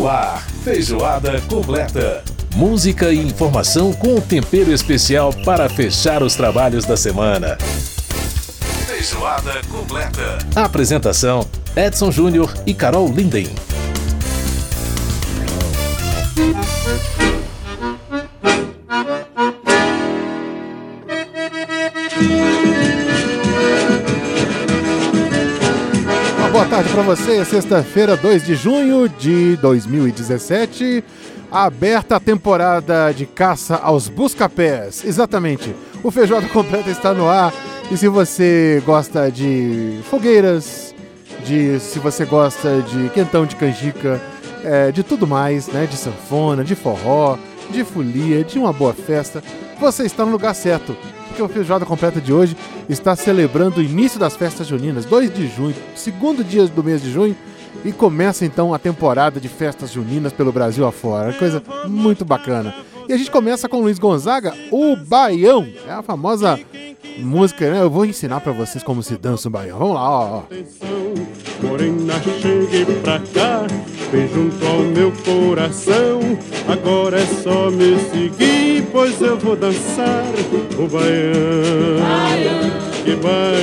No ar, Feijoada Completa. Música e informação com um tempero especial para fechar os trabalhos da semana. Feijoada Completa. Apresentação: Edson Júnior e Carol Linden. Boa tarde para você, sexta-feira, 2 de junho de 2017, aberta a temporada de caça aos busca-pés. Exatamente, o Feijoada Completa está no ar e se você gosta de fogueiras, se você gosta de quentão de canjica, de tudo mais, né, de sanfona, de forró, de folia, de uma boa festa, você está no lugar certo. Porque o Feijoada Completa de hoje está celebrando o início das festas juninas, 2 de junho, segundo dia do mês de junho, e começa então a temporada de festas juninas pelo Brasil afora, coisa muito bacana. E a gente começa com Luiz Gonzaga, o Baião, é a famosa música, né? Eu vou ensinar pra vocês como se dança o Baião, vamos lá, ó. Morena, cheguei pra cá, vem junto ao meu coração. Agora é só me seguir, pois eu vou dançar o baião. Que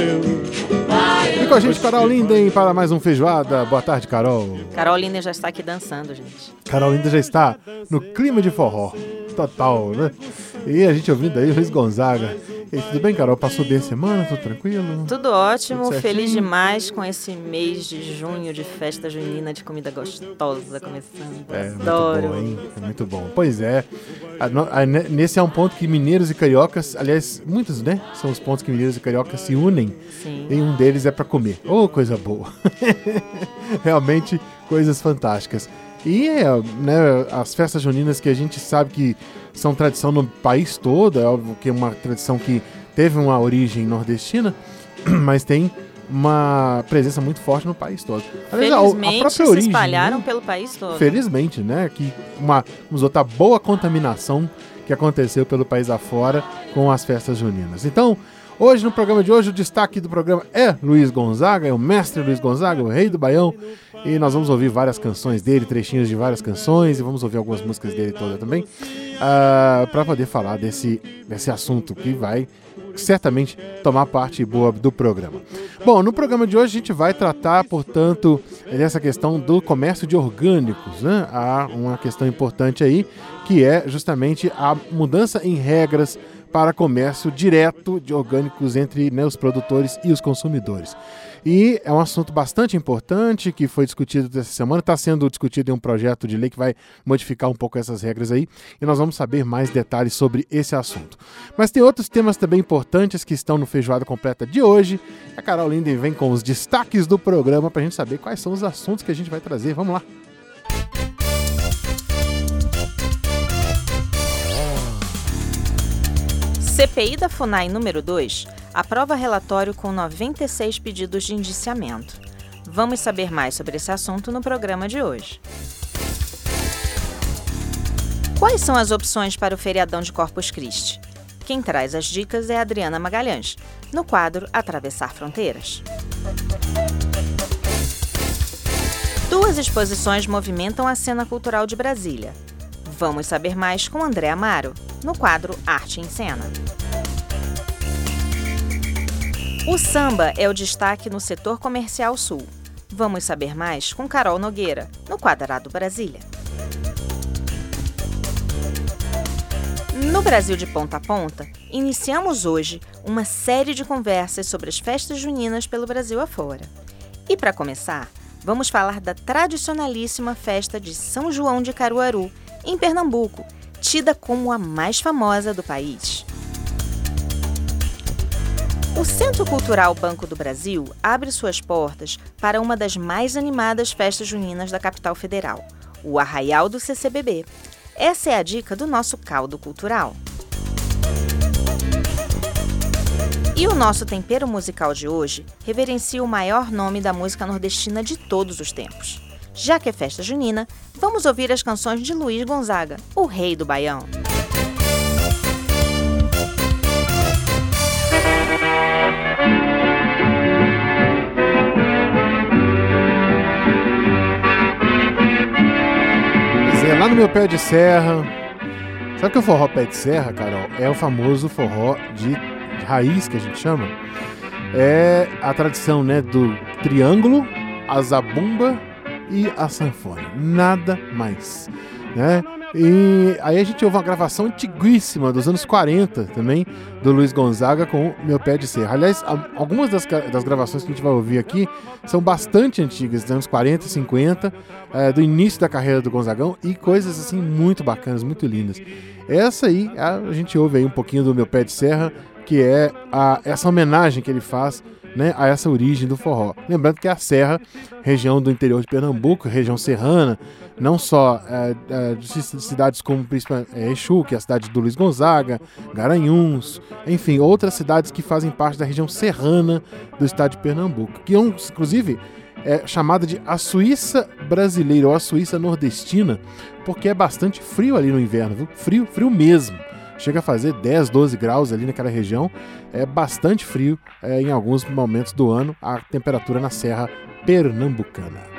baião. E com a gente, Carol Linden, para mais um Feijoada. Boa tarde, Carol. Carol Linden já está aqui dançando, gente. Carol Linden já está no clima de forró, total, né? E a gente ouvindo aí o Luiz Gonzaga. E tudo bem, Carol? Passou bem a semana? Tudo tranquilo? Tudo ótimo, tudo feliz demais com esse mês de junho de festa junina, de comida gostosa começando. Adoro. Muito bom, hein? É muito bom. Pois é, nesse é um ponto que mineiros e cariocas, aliás, muitos, né? São os pontos que mineiros e cariocas se unem. Sim. E um deles é pra comer. Oh, coisa boa. Realmente, coisas fantásticas. E né, as festas juninas que a gente sabe que são tradição no país todo, é óbvio que é uma tradição que teve uma origem nordestina, mas tem uma presença muito forte no país todo. Aliás, felizmente a própria se origem, espalharam, né? pelo país todo. Felizmente, né? Que vamos dizer, a boa contaminação que aconteceu pelo país afora com as festas juninas. Então, hoje, no programa de hoje, o destaque do programa é Luiz Gonzaga, é o mestre Luiz Gonzaga, o rei do Baião. E nós vamos ouvir várias canções dele, trechinhos de várias canções, e vamos ouvir algumas músicas dele toda também, para poder falar desse assunto que vai certamente tomar parte boa do programa. Bom, no programa de hoje a gente vai tratar, portanto, dessa questão do comércio de orgânicos, né? Há uma questão importante aí, que é justamente a mudança em regras para comércio direto de orgânicos entre, né, os produtores e os consumidores. E é um assunto bastante importante que foi discutido essa semana, está sendo discutido em um projeto de lei que vai modificar um pouco essas regras aí, e nós vamos saber mais detalhes sobre esse assunto. Mas tem outros temas também importantes que estão no Feijoada Completa de hoje. A Carol Linden vem com os destaques do programa para a gente saber quais são os assuntos que a gente vai trazer. Vamos lá! CPI da FUNAI número 2 aprova relatório com 96 pedidos de indiciamento. Vamos saber mais sobre esse assunto no programa de hoje. Quais são as opções para o feriadão de Corpus Christi? Quem traz as dicas é Adriana Magalhães, no quadro Atravessar Fronteiras. Duas exposições movimentam a cena cultural de Brasília. Vamos saber mais com André Amaro, no quadro Arte em Cena. O samba é o destaque no setor comercial sul. Vamos saber mais com Carol Nogueira, no Quadrado Brasília. No Brasil de Ponta a Ponta, iniciamos hoje uma série de conversas sobre as festas juninas pelo Brasil afora. E para começar, vamos falar da tradicionalíssima festa de São João de Caruaru, em Pernambuco, tida como a mais famosa do país. O Centro Cultural Banco do Brasil abre suas portas para uma das mais animadas festas juninas da capital federal, o Arraial do CCBB. Essa é a dica do nosso caldo cultural. E o nosso tempero musical de hoje reverencia o maior nome da música nordestina de todos os tempos. Já que é festa junina, vamos ouvir as canções de Luiz Gonzaga, o rei do Baião. meu pé de serra. Sabe que o forró pé de serra, Carol, é o famoso forró de raiz que a gente chama? É a tradição, né, do triângulo, a zabumba e a sanfona. Nada mais, né? E aí a gente ouve uma gravação antiguíssima dos anos 40 também, do Luiz Gonzaga com Meu Pé de Serra. Aliás, algumas das gravações que a gente vai ouvir aqui são bastante antigas, dos anos 40 e 50, do início da carreira do Gonzagão, e coisas assim muito bacanas, muito lindas. Essa aí, a gente ouve aí um pouquinho do Meu Pé de Serra, que é essa homenagem que ele faz, né, a essa origem do forró. Lembrando que a Serra, região do interior de Pernambuco, região serrana, não só de cidades como Exu, que é a cidade do Luiz Gonzaga, Garanhuns, enfim, outras cidades que fazem parte da região serrana do estado de Pernambuco, que inclusive é chamada de a Suíça brasileira ou a Suíça nordestina, porque é bastante frio ali no inverno, viu? Frio, frio mesmo. Chega a fazer 10, 12 graus ali naquela região. É bastante frio em alguns momentos do ano, a temperatura na Serra Pernambucana.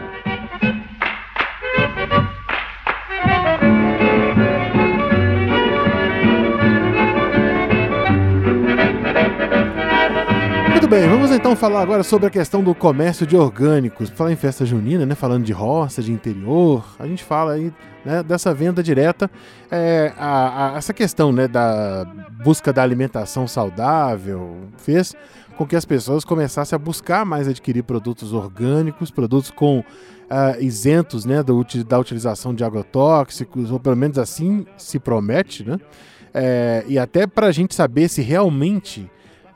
Muito bem, vamos então falar agora sobre a questão do comércio de orgânicos. Falar em festa junina, né? Falando de roça, de interior, a gente fala aí, né, dessa venda direta. Essa questão, né, da busca da alimentação saudável fez com que as pessoas começassem a buscar mais adquirir produtos orgânicos, produtos com isentos, né, da utilização de agrotóxicos, ou pelo menos assim se promete, né? E até para a gente saber se realmente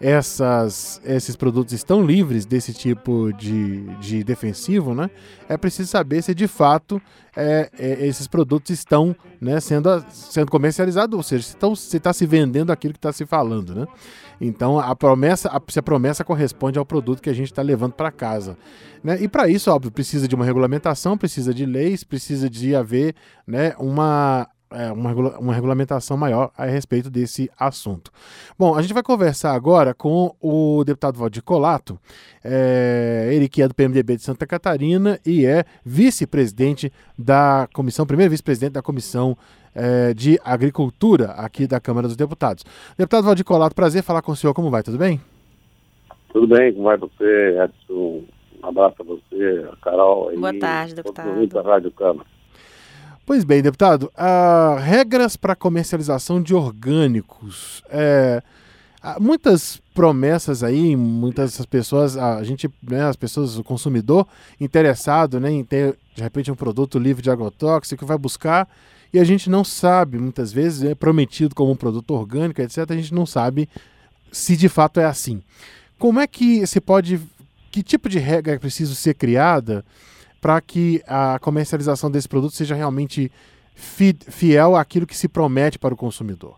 esses produtos estão livres desse tipo de defensivo, né? É preciso saber se de fato esses produtos estão, né, sendo comercializados, ou seja, se está se vendendo aquilo que está se falando, né? Então se a promessa corresponde ao produto que a gente está levando para casa, né? E para isso, óbvio, precisa de uma regulamentação, precisa de leis, precisa de haver, né, uma regulamentação maior a respeito desse assunto. Bom, a gente vai conversar agora com o deputado Valdir Colato, ele que é do PMDB de Santa Catarina e é vice-presidente da comissão, primeiro vice-presidente da comissão de agricultura aqui da Câmara dos Deputados. Deputado Valdir Colato, prazer falar com o senhor, como vai? Tudo bem? Tudo bem, como vai você, Edson? Um abraço a você, a Carol. Boa tarde, deputado. Da Rádio Câmara. Pois bem, deputado, regras para comercialização de orgânicos. Muitas promessas aí, muitas pessoas, as pessoas, o consumidor interessado, né, em ter, de repente, um produto livre de agrotóxico, vai buscar, e a gente não sabe, muitas vezes, é prometido como um produto orgânico, etc., a gente não sabe se de fato é assim. Como é que que tipo de regra é preciso ser criada para que a comercialização desse produto seja realmente fiel àquilo que se promete para o consumidor?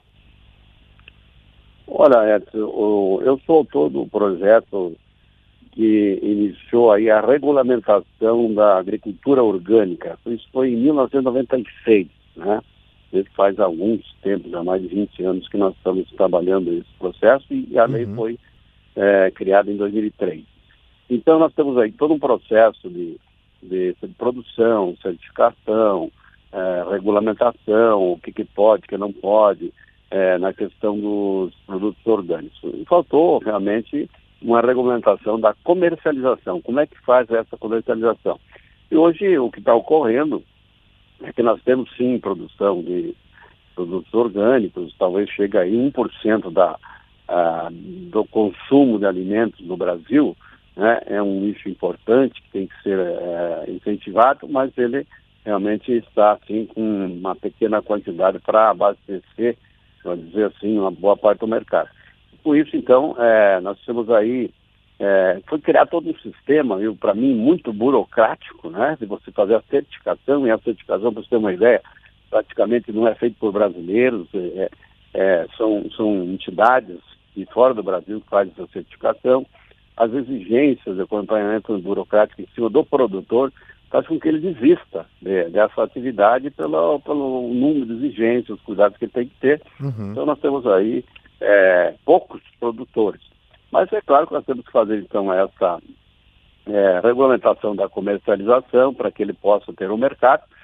Olha, Edson, eu sou autor do projeto que iniciou aí a regulamentação da agricultura orgânica. Isso foi em 1996, né? Isso faz alguns tempos, há mais de 20 anos que nós estamos trabalhando nesse processo e a lei foi criada em 2003. Então nós temos aí todo um processo de produção, certificação, regulamentação, o que pode, o que não pode, na questão dos produtos orgânicos. E faltou realmente uma regulamentação da comercialização. Como é que faz essa comercialização? E hoje o que está ocorrendo é que nós temos sim produção de produtos orgânicos, talvez chegue aí 1% do consumo de alimentos no Brasil, né? É um nicho importante que tem que ser incentivado, mas ele realmente está assim com uma pequena quantidade para abastecer, vamos dizer assim, uma boa parte do mercado. Por isso, então, nós temos aí, foi criar todo um sistema, para mim, muito burocrático, né? De você fazer a certificação, e a certificação, para você ter uma ideia, praticamente não é feito por brasileiros, são entidades de fora do Brasil que fazem essa certificação. As exigências de acompanhamento burocrático em cima do produtor faz com que ele desista dessa atividade pelo número de exigências, os cuidados que ele tem que ter. Então nós temos aí poucos produtores. Mas é claro que nós temos que fazer então essa regulamentação da comercialização para que ele possa ter um mercado.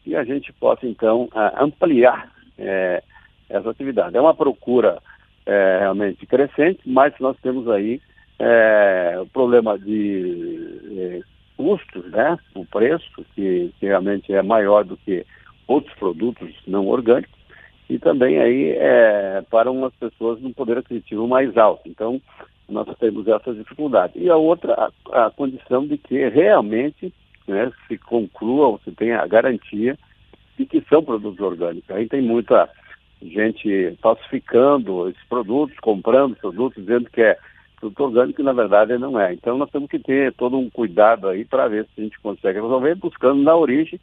e a gente possa, então, ampliar essa atividade. É uma procura realmente crescente, mas nós temos aí o problema de custos, né? O preço, que realmente é maior do que outros produtos não orgânicos, e também aí para umas pessoas um poder aquisitivo mais alto. Então, nós temos essa dificuldade. E a outra, a condição de que realmente, né, se conclua ou se tenha a garantia de que são produtos orgânicos. Aí tem muita gente falsificando esses produtos, comprando produtos, dizendo que é produto orgânico e na verdade não é. Então nós temos que ter todo um cuidado aí para ver se a gente consegue resolver, buscando na origem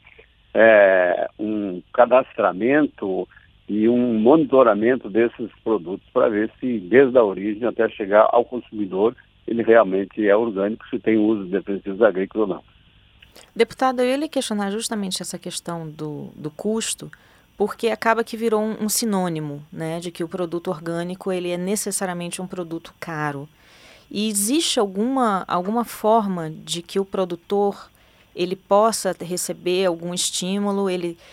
um cadastramento e um monitoramento desses produtos para ver se desde a origem até chegar ao consumidor ele realmente é orgânico, se tem uso de defensivos agrícolas ou não. Deputado, eu ia lhe questionar justamente essa questão do custo, porque acaba que virou um sinônimo, né, de que o produto orgânico ele é necessariamente um produto caro. E existe alguma forma de que o produtor ele possa receber algum estímulo,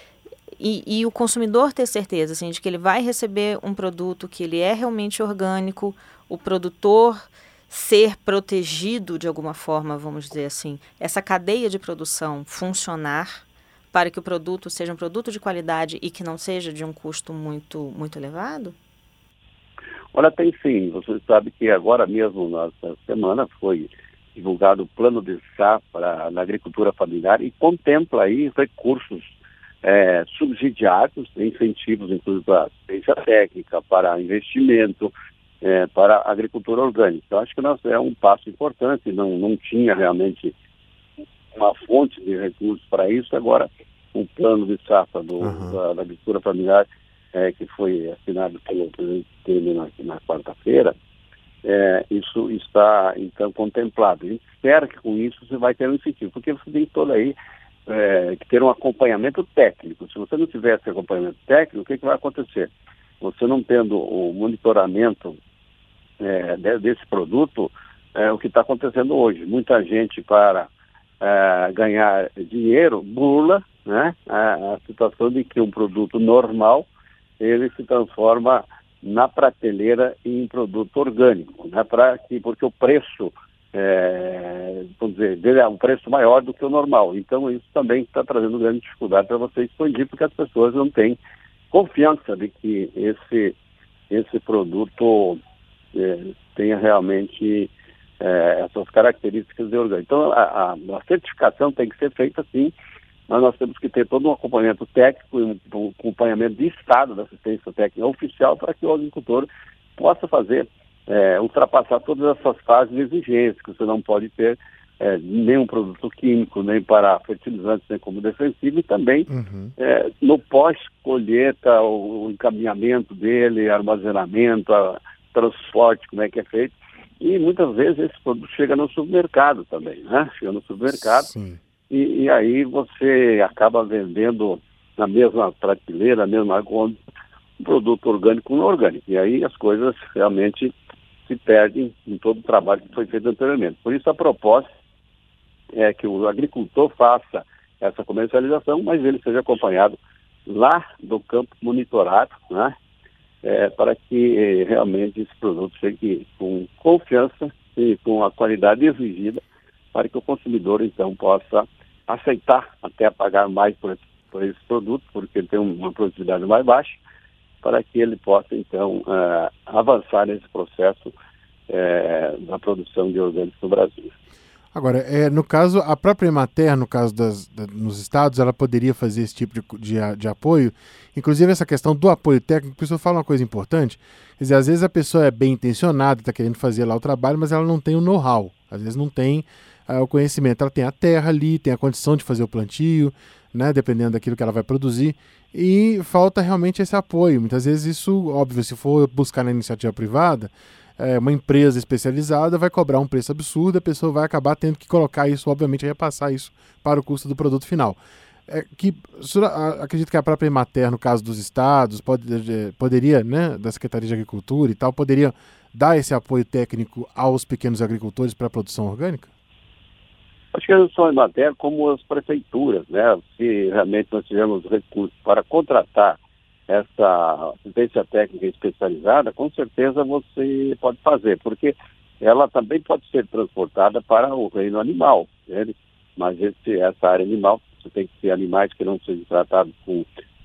e o consumidor ter certeza assim, de que ele vai receber um produto que ele é realmente orgânico, o produtor ser protegido de alguma forma, vamos dizer assim, essa cadeia de produção funcionar para que o produto seja um produto de qualidade e que não seja de um custo muito, muito elevado? Olha, tem sim. Você sabe que agora mesmo, nessa semana, foi divulgado o plano de safra na agricultura familiar e contempla aí recursos subsidiados, incentivos, inclusive para assistência técnica, para investimento, para a agricultura orgânica. Então, acho que é um passo importante, não tinha realmente uma fonte de recursos para isso. Agora, o plano de safra da agricultura familiar, que foi assinado pelo presidente Temer na quarta-feira, isso está, então, contemplado. A gente espera que com isso você vai ter um incentivo, porque você tem todo aí que ter um acompanhamento técnico. Se você não tiver esse acompanhamento técnico, o que vai acontecer? Você não tendo o monitoramento desse produto, o que está acontecendo hoje. Muita gente, para ganhar dinheiro, burla, né, a situação de que um produto normal ele se transforma na prateleira em produto orgânico, né, porque o preço vamos dizer, dele é um preço maior do que o normal. Então isso também está trazendo grande dificuldade para você expandir, porque as pessoas não têm confiança de que esse produto tenha realmente essas características de orgânico. Então a certificação tem que ser feita sim, mas nós temos que ter todo um acompanhamento técnico e um acompanhamento de Estado da assistência técnica oficial para que o agricultor possa fazer ultrapassar todas essas fases de exigência, que você não pode ter nenhum produto químico, nem para fertilizantes, nem como defensivo, e também no pós-colheita, o encaminhamento dele, armazenamento, transporte, como é que é feito. E muitas vezes esse produto chega no supermercado também, né? Chega no supermercado e aí você acaba vendendo na mesma prateleira, na mesma conta, um produto orgânico não orgânico. E aí as coisas realmente se perdem em todo o trabalho que foi feito anteriormente. Por isso a proposta é que o agricultor faça essa comercialização, mas ele seja acompanhado lá do campo monitorado, né? Para que realmente esse produto chegue com confiança e com a qualidade exigida, para que o consumidor então possa aceitar até pagar mais por esse produto, porque ele tem uma produtividade mais baixa, para que ele possa então avançar nesse processo da produção de orgânicos no Brasil. Agora, no caso, a própria Emater, no caso nos estados, ela poderia fazer esse tipo de apoio, inclusive essa questão do apoio técnico. A pessoa fala uma coisa importante, quer dizer, às vezes a pessoa é bem intencionada, está querendo fazer lá o trabalho, mas ela não tem o know-how, às vezes não tem o conhecimento. Ela tem a terra ali, tem a condição de fazer o plantio, né, dependendo daquilo que ela vai produzir, e falta realmente esse apoio. Muitas vezes isso, óbvio, se for buscar na iniciativa privada, uma empresa especializada vai cobrar um preço absurdo, a pessoa vai acabar tendo que colocar isso, obviamente, repassar isso para o custo do produto final. Acredito que a própria Emater, no caso dos estados, poderia, né, da Secretaria de Agricultura e tal, poderia dar esse apoio técnico aos pequenos agricultores para a produção orgânica? Acho que não só a Emater, como as prefeituras, né? Se realmente nós tivermos recursos para contratar essa assistência técnica especializada, com certeza você pode fazer, porque ela também pode ser transportada para o reino animal, né? Mas essa área animal, você tem que ter animais que não sejam tratados com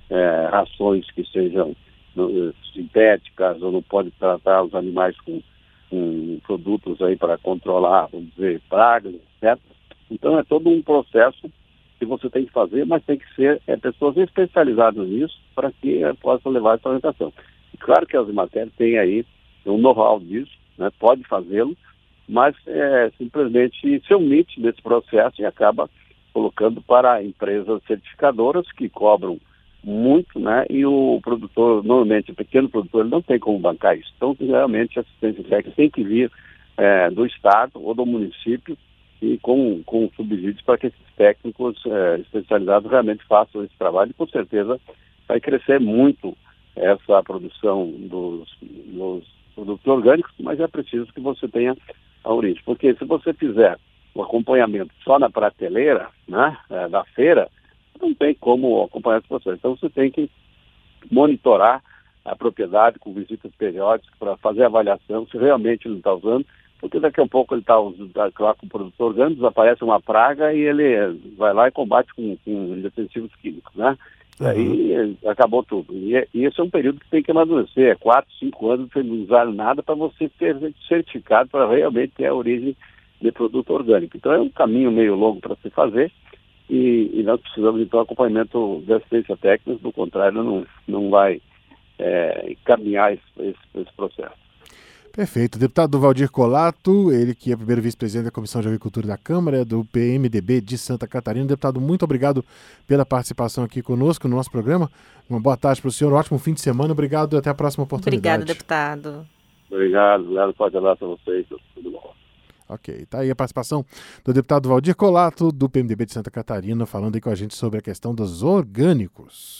rações que sejam sintéticas, ou não pode tratar os animais com produtos aí para controlar, vamos dizer, pragas, etc. Então é todo um processo que você tem que fazer, mas tem que ser pessoas especializadas nisso para que possam levar essa orientação. E claro que as Emater têm aí um know-how disso, né, pode fazê-lo, mas simplesmente se omite desse processo e acaba colocando para empresas certificadoras que cobram muito, né, e o produtor, normalmente o pequeno produtor, ele não tem como bancar isso. Então, realmente, a assistência técnica tem que vir do Estado ou do município e com subsídios para que esses técnicos especializados realmente façam esse trabalho e, com certeza, vai crescer muito essa produção dos produtos orgânicos, mas é preciso que você tenha a origem. Porque se você fizer o acompanhamento só na prateleira, né, da feira, não tem como acompanhar esse processo. Então você tem que monitorar a propriedade com visitas periódicas para fazer a avaliação se realmente ele está usando, porque daqui a pouco ele está lá com o produtor orgânico, desaparece uma praga e ele vai lá e combate com defensivos químicos, né? Uhum. Aí acabou tudo. E esse é um período que tem que amadurecer, 4, 5 anos sem usar nada para você ter certificado para realmente ter a origem de produto orgânico. Então é um caminho meio longo para se fazer e nós precisamos então de acompanhamento de assistência técnica, do contrário não vai encaminhar esse processo. Perfeito. Deputado Valdir Colato, ele que é primeiro vice-presidente da Comissão de Agricultura da Câmara, do PMDB de Santa Catarina. Deputado, muito obrigado pela participação aqui conosco no nosso programa. Uma boa tarde para o senhor, um ótimo fim de semana. Obrigado e até a próxima oportunidade. Obrigado, deputado. Obrigado. Pode falar para vocês. Tudo bom. Ok, está aí a participação do deputado Valdir Colato, do PMDB de Santa Catarina, falando aí com a gente sobre a questão dos orgânicos.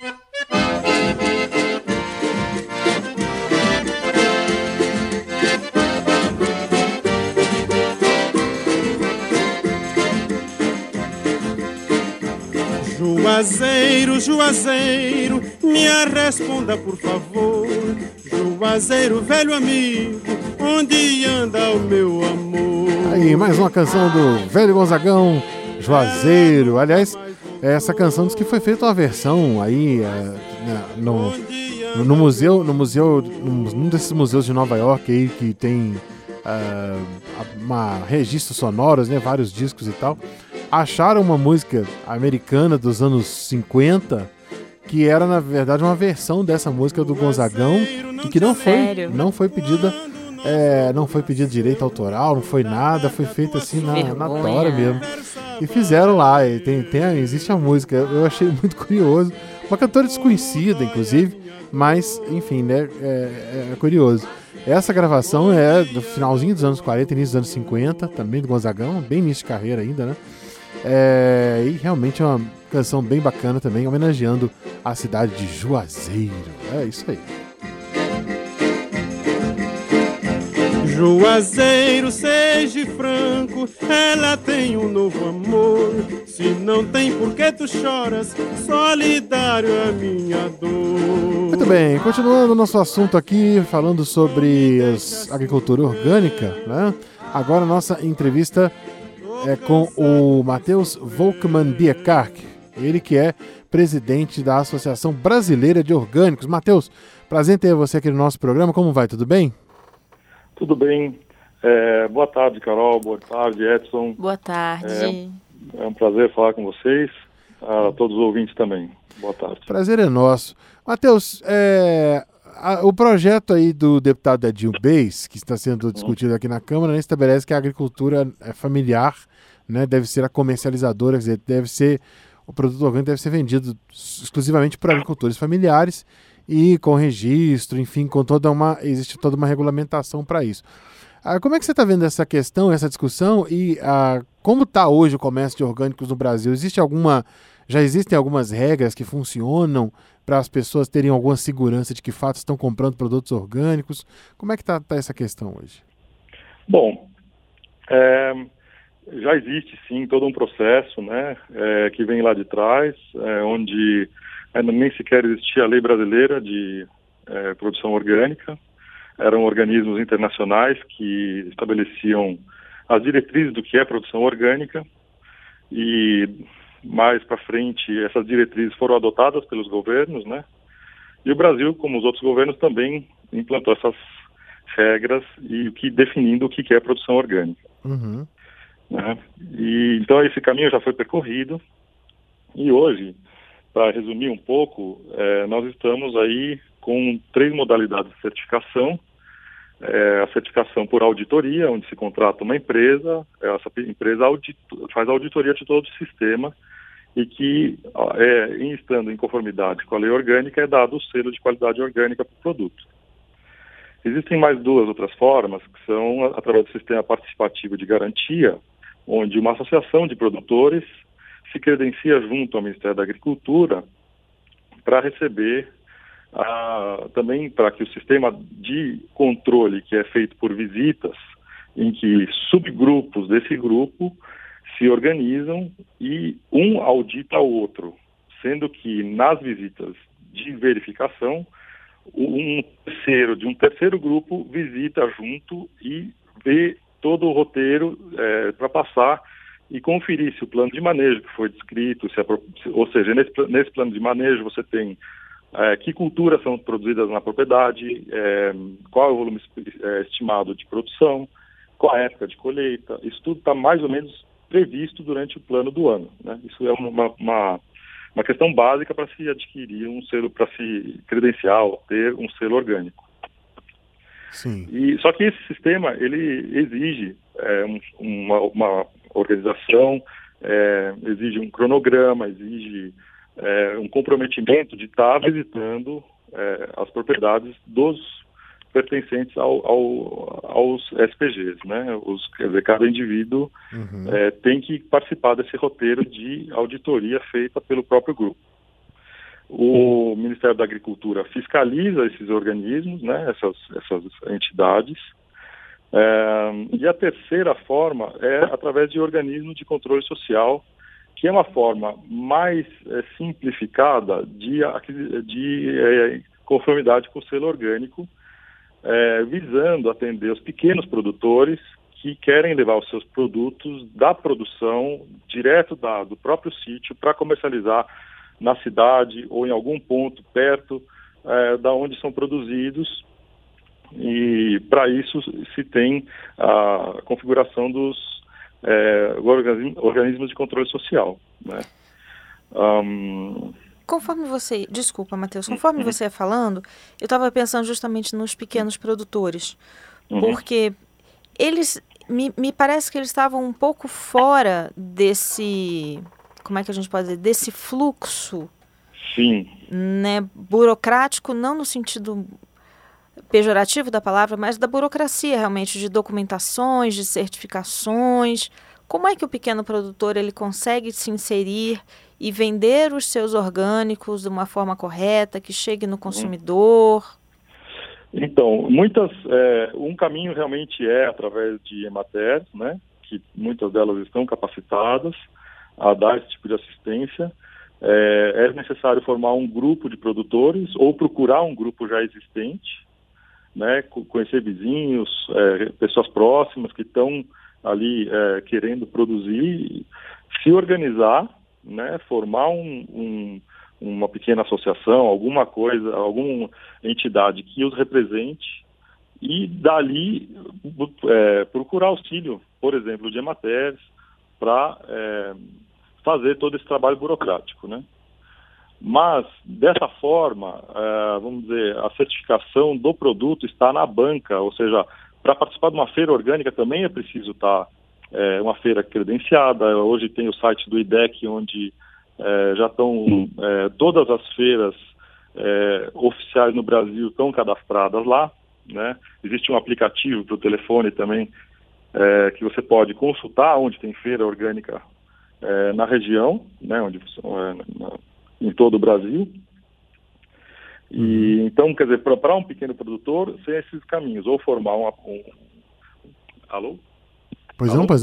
Juazeiro, Juazeiro, me responda por favor. Juazeiro, velho amigo, onde anda o meu amor? Aí, mais uma canção do velho Gonzagão, Juazeiro. Aliás, essa canção diz que foi feita uma versão aí no museu, num desses museus de Nova York aí que tem registros sonoros, né, vários discos e tal. Acharam uma música americana dos anos 50 que era, na verdade, uma versão dessa música do Gonzagão e que não foi pedida direito autoral, não foi nada, foi feita assim na tora mesmo. E fizeram lá, existe a música, eu achei muito curioso. Uma cantora desconhecida, inclusive, mas, enfim, né, é curioso. Essa gravação é do finalzinho dos anos 40, início dos anos 50, também do Gonzagão, bem início de carreira ainda, né? E realmente é uma canção bem bacana também, homenageando a cidade de Juazeiro. É isso aí. Juazeiro, seja franco, ela tem um novo amor. Se não tem, por que tu choras? Solidário é a minha dor. Muito bem, continuando o nosso assunto aqui, falando sobre a agricultura orgânica, né? Agora a nossa entrevista é com o Matheus Volkmann-Diekark, ele que é presidente da Associação Brasileira de Orgânicos. Matheus, prazer em ter você aqui no nosso programa. Como vai? Tudo bem? Tudo bem. Boa tarde, Carol. Boa tarde, Edson. Boa tarde. É um prazer falar com vocês. A todos os ouvintes também. Boa tarde. Prazer é nosso. Matheus, o projeto aí do deputado Edil Beis, que está sendo discutido aqui na Câmara, né, estabelece que a agricultura familiar, né, deve ser a comercializadora, quer dizer, o produto orgânico deve ser vendido exclusivamente por agricultores familiares e com registro, enfim, existe toda uma regulamentação para isso. Como é que você está vendo essa questão, essa discussão e como está hoje o comércio de orgânicos no Brasil? Já existem algumas regras que funcionam para as pessoas terem alguma segurança de que, de fato, estão comprando produtos orgânicos? Como é que está essa questão hoje? Bom, Já existe, sim, todo um processo, né, que vem lá de trás, onde nem sequer existia a lei brasileira de produção orgânica. Eram organismos internacionais que estabeleciam as diretrizes do que é produção orgânica, e mais para frente essas diretrizes foram adotadas pelos governos, né? E o Brasil, como os outros governos, também implantou essas regras e definindo o que é produção orgânica. Uhum. Né? E então esse caminho já foi percorrido, e hoje, para resumir um pouco, nós estamos aí com 3 modalidades de certificação. A certificação por auditoria, onde se contrata uma empresa, essa empresa faz a auditoria de todo o sistema, e que, estando em conformidade com a lei orgânica, é dado o selo de qualidade orgânica para o produto. Existem mais 2 outras formas, que são através do sistema participativo de garantia, onde uma associação de produtores se credencia junto ao Ministério da Agricultura para receber também para que o sistema de controle, que é feito por visitas, em que subgrupos desse grupo se organizam e um audita o outro, sendo que nas visitas de verificação, um terceiro grupo visita junto e vê todo o roteiro para passar e conferir se o plano de manejo que foi descrito, ou seja, nesse plano de manejo você tem que culturas são produzidas na propriedade, qual é o volume estimado de produção, qual a época de colheita. Isso tudo está mais ou menos previsto durante o plano do ano, né? Isso é uma questão básica para se adquirir um selo, para se credenciar ou ter um selo orgânico. Sim. Só que esse sistema, ele exige uma organização, exige um cronograma, exige um comprometimento de estar visitando as propriedades dos pertencentes aos SPGs, né? Quer dizer, cada indivíduo tem que participar desse roteiro de auditoria feita pelo próprio grupo. O Ministério da Agricultura fiscaliza esses organismos, né? Essas entidades. E a terceira forma é através de organismos de controle social, que é uma forma mais simplificada de conformidade com o selo orgânico, visando atender os pequenos produtores que querem levar os seus produtos da produção direto do próprio sítio para comercializar na cidade ou em algum ponto perto da onde são produzidos. E para isso se tem a configuração dos organismos de controle social, né? Conforme você... Desculpa, Matheus. Conforme você ia falando, eu estava pensando justamente nos pequenos produtores. Porque eles... Me parece que eles estavam um pouco fora desse... Como é que a gente pode dizer? Desse fluxo... Sim. Né, burocrático, não no sentido pejorativo da palavra, mas da burocracia realmente, de documentações, de certificações. Como é que o pequeno produtor ele consegue se inserir e vender os seus orgânicos de uma forma correta, que chegue no consumidor? Então, um caminho realmente é através de Emater, né, que muitas delas estão capacitadas a dar esse tipo de assistência. É necessário formar um grupo de produtores ou procurar um grupo já existente, né, conhecer vizinhos, pessoas próximas que estão ali querendo produzir, se organizar, né, formar uma pequena associação, alguma coisa, alguma entidade que os represente e dali procurar auxílio, por exemplo, de Emater, para fazer todo esse trabalho burocrático, né? Mas, dessa forma, vamos dizer, a certificação do produto está na banca, ou seja, para participar de uma feira orgânica também é preciso estar uma feira credenciada. Hoje tem o site do IDEC, onde já estão todas as feiras oficiais no Brasil estão cadastradas lá, né? Existe um aplicativo para o telefone também, que você pode consultar onde tem feira orgânica na região, né? Em todo o Brasil. E então, quer dizer, para um pequeno produtor, tem esses caminhos, ou formar Alô? Pois não.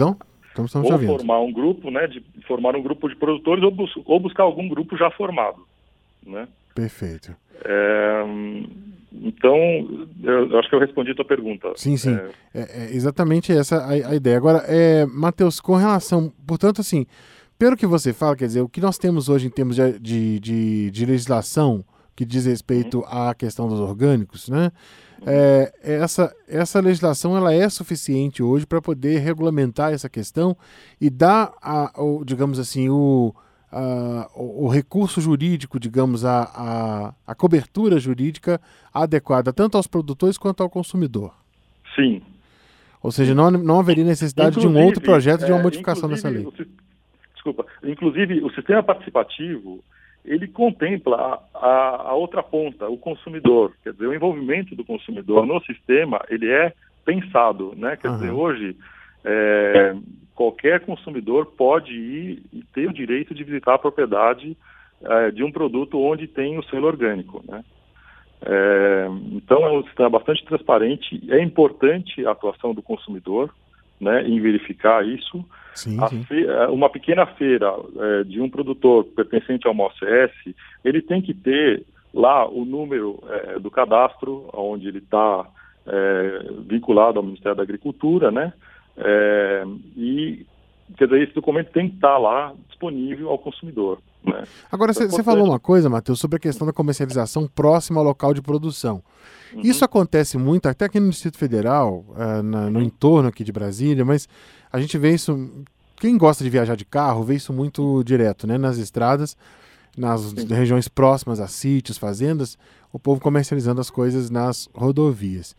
Estamos ou ouvindo. formar um grupo, né, formar um grupo de produtores ou buscar algum grupo já formado, né? Perfeito. Então, eu acho que eu respondi a tua pergunta. Sim. É exatamente essa a ideia. Agora, Matheus, com relação... Portanto, assim, pelo que você fala, quer dizer, o que nós temos hoje em termos de legislação que diz respeito à questão dos orgânicos, né? Essa legislação ela é suficiente hoje para poder regulamentar essa questão e dar, digamos assim, o recurso jurídico, digamos, a cobertura jurídica adequada tanto aos produtores quanto ao consumidor. Sim. Ou seja, não haveria necessidade de um outro projeto de uma modificação dessa lei. Inclusive, o sistema participativo, ele contempla a outra ponta, o consumidor. Quer dizer, o envolvimento do consumidor no sistema, ele é pensado, né? Quer dizer, hoje, qualquer consumidor pode ir e ter o direito de visitar a propriedade de um produto onde tem o selo orgânico, né? Então, é um sistema bastante transparente. É importante a atuação do consumidor, né, em verificar isso. Sim. Uma pequena feira de um produtor pertencente a uma OCS, ele tem que ter lá o número do cadastro, onde ele está vinculado ao Ministério da Agricultura, né? E, quer dizer, esse documento tem que estar lá disponível ao consumidor, né? Agora, você falou uma coisa, Matheus, sobre a questão da comercialização próxima ao local de produção. Isso acontece muito, até aqui no Distrito Federal, no entorno aqui de Brasília, mas a gente vê isso, quem gosta de viajar de carro, vê isso muito direto, né? Nas estradas, nas regiões próximas a sítios, fazendas, o povo comercializando as coisas nas rodovias.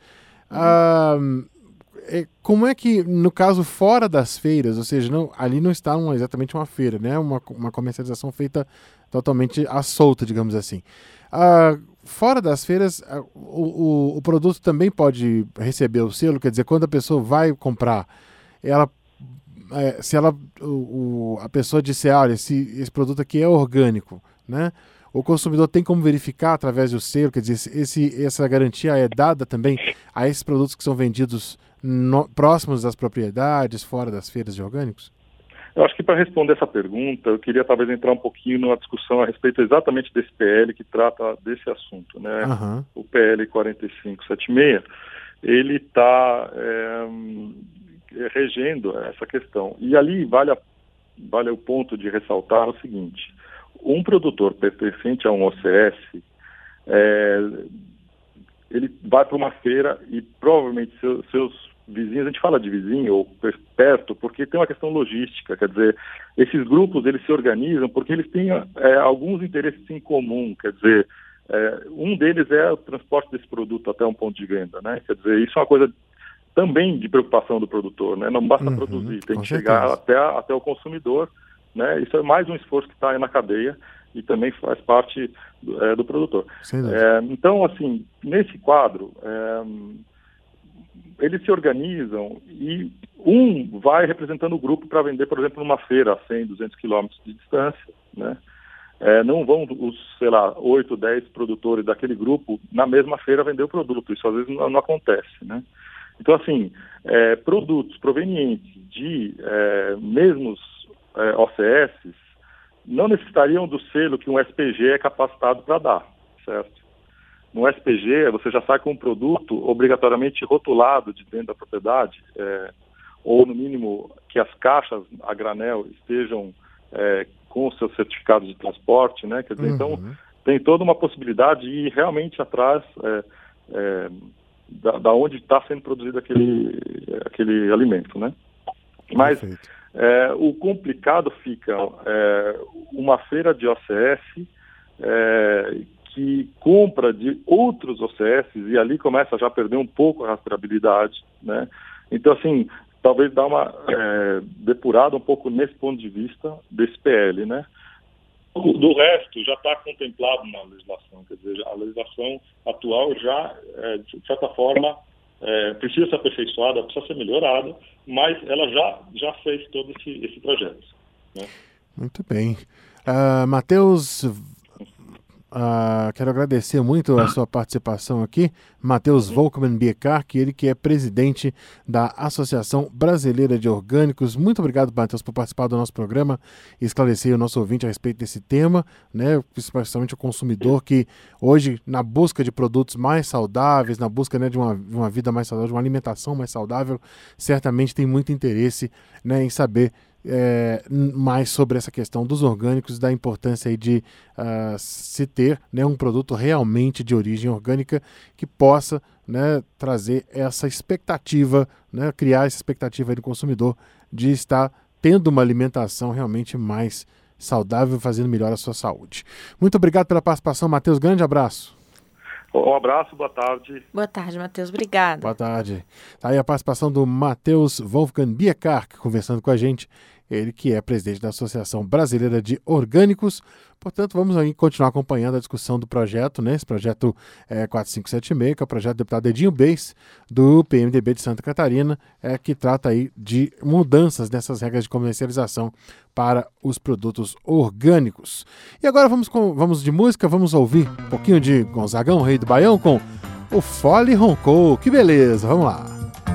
Como é que, no caso, fora das feiras, ou seja, ali não está exatamente uma feira, né? Uma comercialização feita totalmente à solta, digamos assim. Fora das feiras, o produto também pode receber o selo, quer dizer, quando a pessoa vai comprar, se a pessoa disser, olha, esse produto aqui é orgânico, né? O consumidor tem como verificar através do selo, quer dizer, essa garantia é dada também a esses produtos que são vendidos próximos das propriedades, fora das feiras de orgânicos? Eu acho que para responder essa pergunta, eu queria talvez entrar um pouquinho numa discussão a respeito exatamente desse PL que trata desse assunto, né? O PL 4576, ele está regendo essa questão. E ali vale o ponto de ressaltar o seguinte: um produtor pertencente a um OCS, ele vai para uma feira e provavelmente seus vizinhos, a gente fala de vizinho ou perto, porque tem uma questão logística, quer dizer, esses grupos eles se organizam porque eles têm alguns interesses em comum, quer dizer, um deles é o transporte desse produto até um ponto de venda, né? Quer dizer, isso é uma coisa também de preocupação do produtor, né? Não basta produzir, tem que chegar até o consumidor, né? Isso é mais um esforço que está aí na cadeia e também faz parte do produtor. Então, assim, nesse quadro, eles se organizam e um vai representando o grupo para vender, por exemplo, numa feira a 100, 200 quilômetros de distância, né? Não vão os, 8, 10 produtores daquele grupo na mesma feira vender o produto. Isso às vezes não acontece, né? Então, assim, produtos provenientes de mesmos OCS não necessitariam do selo que um SPG é capacitado para dar, certo? No SPG, você já sai com um produto obrigatoriamente rotulado de dentro da propriedade, ou no mínimo que as caixas a granel estejam com os seus certificados de transporte, né? Quer dizer, então tem toda uma possibilidade de ir realmente atrás da onde está sendo produzido aquele alimento, né? Mas o complicado fica uma feira de OCS que compra de outros OCS e ali começa já a perder um pouco a rastreabilidade, né? Então, assim, talvez dar uma depurada um pouco nesse ponto de vista desse PL, né? Do resto, já está contemplado na legislação, quer dizer, a legislação atual já, de certa forma, precisa ser aperfeiçoada, precisa ser melhorada, mas ela já fez todo esse projeto, né? Muito bem. Matheus quero agradecer muito a sua participação aqui, Matheus Volkmann Biekark, ele que é presidente da Associação Brasileira de Orgânicos. Muito obrigado, Matheus, por participar do nosso programa e esclarecer o nosso ouvinte a respeito desse tema, né, especialmente o consumidor que hoje, na busca de produtos mais saudáveis, na busca, né, de uma vida mais saudável, de uma alimentação mais saudável, certamente tem muito interesse, né, em saber mais sobre essa questão dos orgânicos, da importância aí de se ter, né, um produto realmente de origem orgânica que possa, né, trazer essa expectativa, né, criar essa expectativa aí do consumidor de estar tendo uma alimentação realmente mais saudável, fazendo melhor a sua saúde. Muito obrigado pela participação, Matheus. Grande abraço. Um abraço, boa tarde. Boa tarde, Matheus. Obrigado. Boa tarde. Tá aí a participação do Matheus Wolfgang Biekark conversando com a gente. Ele que é presidente da Associação Brasileira de Orgânicos. Portanto, vamos aí continuar acompanhando a discussão do projeto, né? Esse projeto 4576, que é o projeto do deputado Edinho Beis, do PMDB de Santa Catarina, que trata aí de mudanças nessas regras de comercialização para os produtos orgânicos. E agora vamos de música, vamos ouvir um pouquinho de Gonzagão, Rei do Baião, com o Fole Roncou. Que beleza, vamos lá.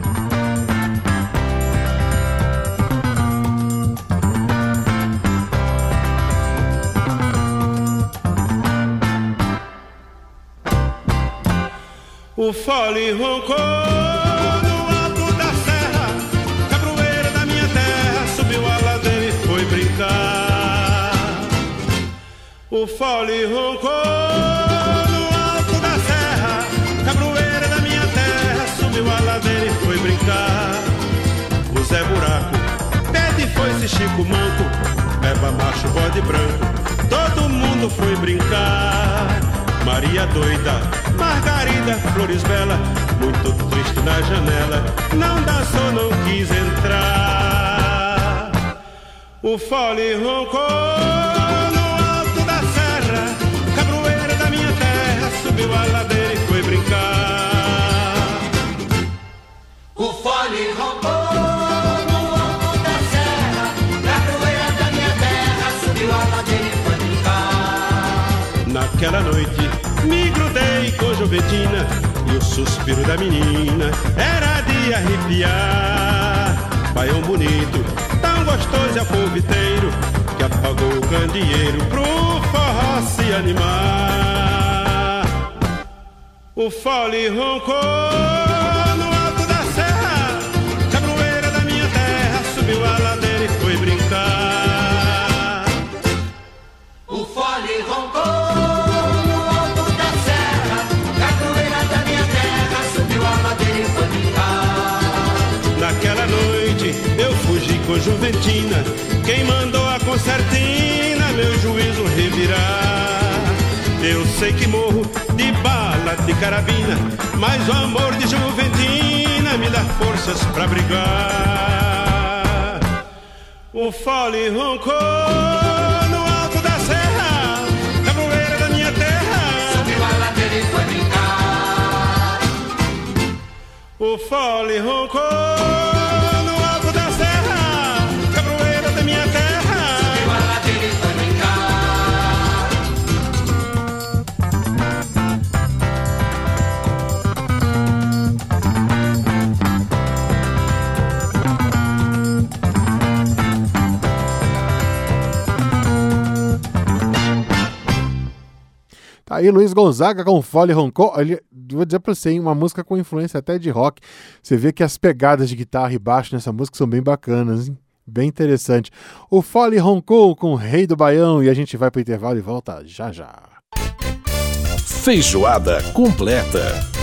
O fole roncou no alto da serra, cabroeira da minha terra, subiu a ladeira e foi brincar. O fole roncou no alto da serra, cabroeira da minha terra, subiu a ladeira e foi brincar. O Zé Buraco, pede foi-se Chico Manco, Eba macho, bode branco, todo mundo foi brincar. Maria doida, Margarida, flores bela, muito triste na janela, não dançou, não quis entrar. O fole roncou no alto da serra, cabroeira da minha terra, subiu a ladeira e foi brincar. O fole roncou no alto da serra, cabroeira da minha terra, subiu a ladeira e foi brincar. Naquela noite me grudei com Juventina e o suspiro da menina era de arrepiar. Baião bonito, tão gostoso é o povo inteiro que apagou o candeeiro pro forró se animar. O fole roncou no alto da serra, cabroeira da minha terra, subiu a ladeira e foi brincar. O fole roncou naquela noite eu fugi com Juventina, quem mandou a concertina meu juízo revirar. Eu sei que morro de bala de carabina, mas o amor de Juventina me dá forças pra brigar. O fole roncou no alto da serra, cabroeira da minha terra, subiu a ladeira e foi brincar. O fole roncou no alto da serra, cabroeira da minha terra, subiu a ladeira e foi brincar. Tá aí Luiz Gonzaga com Fole Roncou. Olha, vou dizer pra você, uma música com influência até de rock. Você vê que as pegadas de guitarra e baixo nessa música são bem bacanas, hein? Bem interessante. O Fole Roncou com o Rei do Baião e a gente vai pro intervalo e volta já já. Feijoada completa.